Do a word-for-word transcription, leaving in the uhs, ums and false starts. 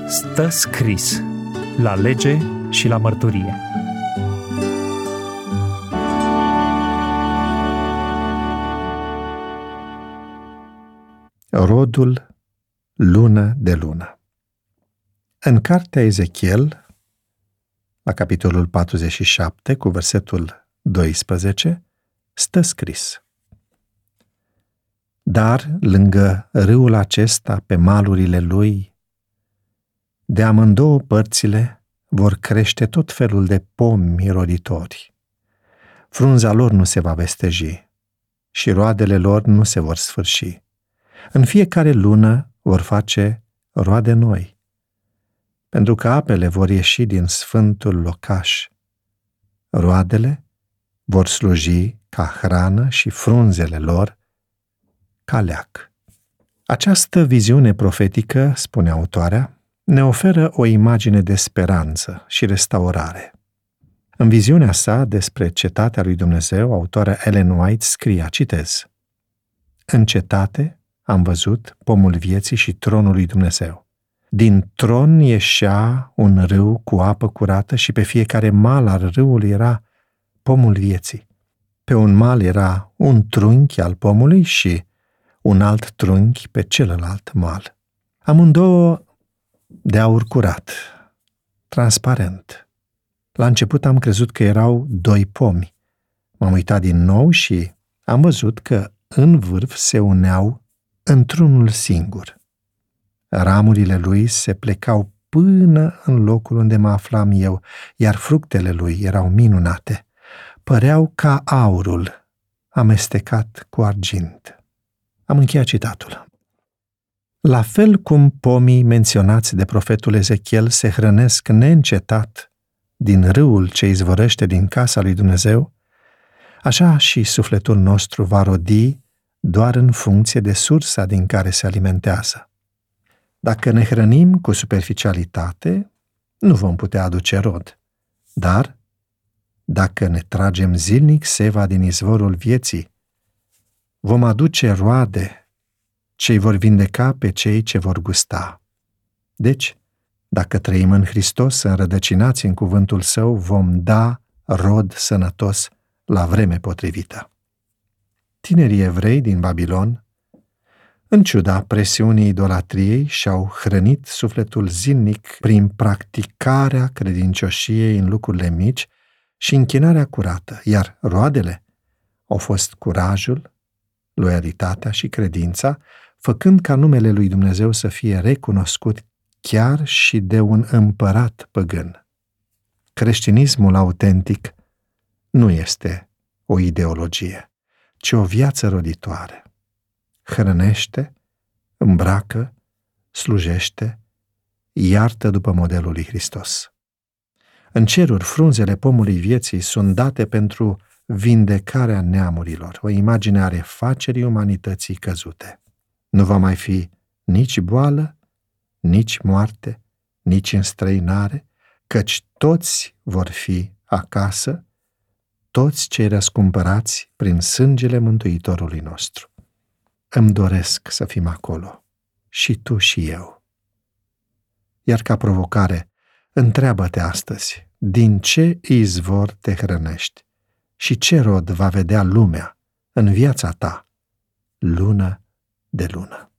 Stă scris la lege și la mărturie. Rodul lună de lună. În cartea Ezechiel, la capitolul patruzeci și șapte, cu versetul doisprezece, stă scris: Dar lângă râul acesta, pe malurile lui, de amândouă părțile vor crește tot felul de pomi roditori. Frunza lor nu se va vesteji și roadele lor nu se vor sfârși. În fiecare lună vor face roade noi, pentru că apele vor ieși din sfântul locaș. Roadele vor sluji ca hrană și frunzele lor ca leac. Această viziune profetică, spune autoarea, ne oferă o imagine de speranță și restaurare. În viziunea sa despre cetatea lui Dumnezeu, autoarea Ellen White scria, citez: În cetate am văzut pomul vieții și tronul lui Dumnezeu. Din tron ieșea un râu cu apă curată și pe fiecare mal al râului era pomul vieții. Pe un mal era un trunchi al pomului și un alt trunchi pe celălalt mal. Amândouă de aur curat, transparent. La început am crezut că erau doi pomi. M-am uitat din nou și am văzut că în vârf se uneau într-unul singur. Ramurile lui se plecau până în locul unde mă aflam eu, iar fructele lui erau minunate. Păreau ca aurul amestecat cu argint. Am încheiat citatul. La fel cum pomii menționați de profetul Ezechiel se hrănesc neîncetat din râul ce izvorăște din casa lui Dumnezeu, așa și sufletul nostru va rodi doar în funcție de sursa din care se alimentează. Dacă ne hrănim cu superficialitate, nu vom putea aduce rod, dar dacă ne tragem zilnic seva din izvorul vieții, vom aduce roade ce îi vor vindeca pe cei ce vor gusta. Deci, dacă trăim în Hristos, înrădăcinați în cuvântul Său, vom da rod sănătos la vreme potrivită. Tinerii evrei din Babilon, în ciuda presiunii idolatriei, și-au hrănit sufletul zilnic prin practicarea credincioșiei în lucrurile mici și închinarea curată, iar roadele au fost curajul, loialitatea și credința, făcând ca numele lui Dumnezeu să fie recunoscut chiar și de un împărat păgân. Creștinismul autentic nu este o ideologie, ci o viață roditoare. Hrănește, îmbracă, slujește, iartă după modelul lui Hristos. În ceruri, frunzele pomului vieții sunt date pentru vindecarea neamurilor, o imagine a refacerii umanității căzute. Nu va mai fi nici boală, nici moarte, nici înstrăinare, căci toți vor fi acasă, toți cei răscumpărați prin sângele Mântuitorului nostru. Îmi doresc să fim acolo, și tu și eu. Iar ca provocare, întreabă-te astăzi, din ce izvor te hrănești și ce rod va vedea lumea în viața ta, lună de lună.